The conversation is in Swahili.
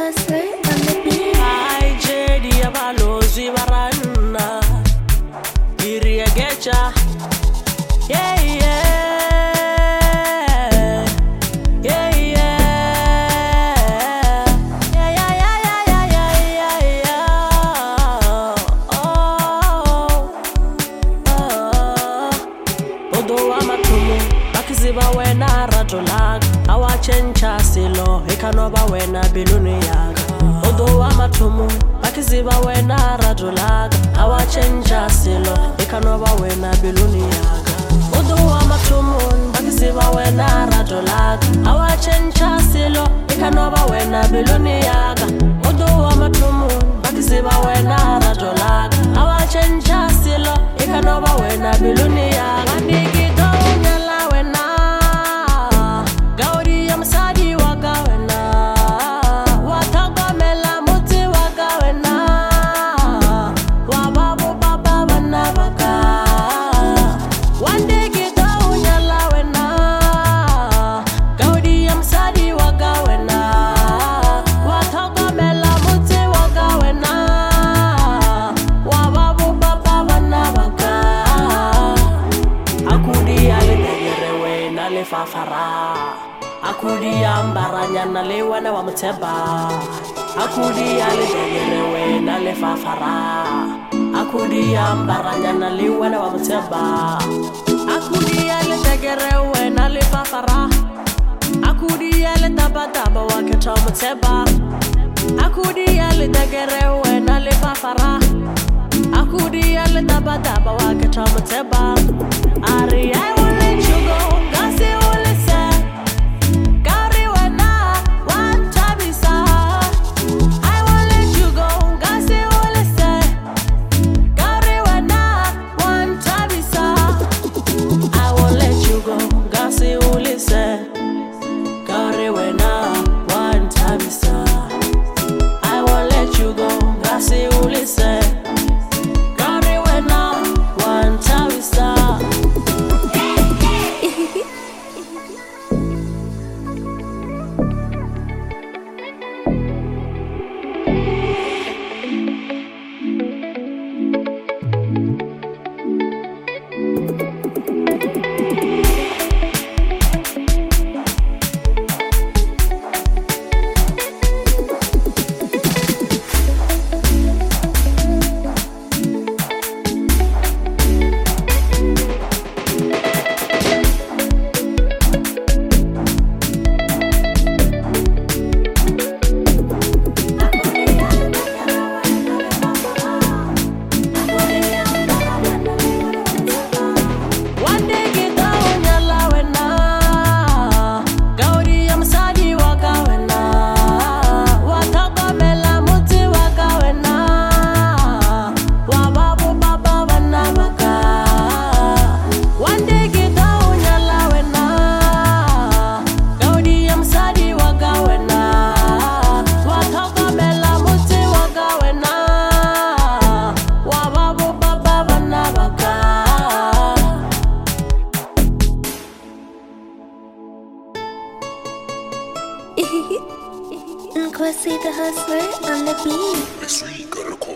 hustler on the beat. I JD abalozi barana Iri agecha Yeah yeah Yeah yeah Yeah yeah yeah yeah yeah yeah yeah Odo wa matumu Bakiziba wena rajolag Awachencha silo Ikanoba wena biluni yaga Odo wa matumu Bakiziba wena rajolag Awachencha silo Ikanoba wena biluni yaga Odo wa matumu Bakiziba wena rajolag Awachencha silo Ikanoba wena biluni yaga Odo wa matumu Bakiziba wena rajolag Awachencha silo Ikanoba wena biluni yaga Fafara Akudi ambaranya na lewa na wamuteba Akudi alidegerewe na le fafara Akudi ambaranya na lewa na wamuteba Akudi alidegerewe na le fafara Akudi alitabadaba waketa wamuteba Akudi alidegerewe na le fafara Akudi alitabadaba waketa wamuteba Ari I will let you go Kwasi the hustler on the beat. It's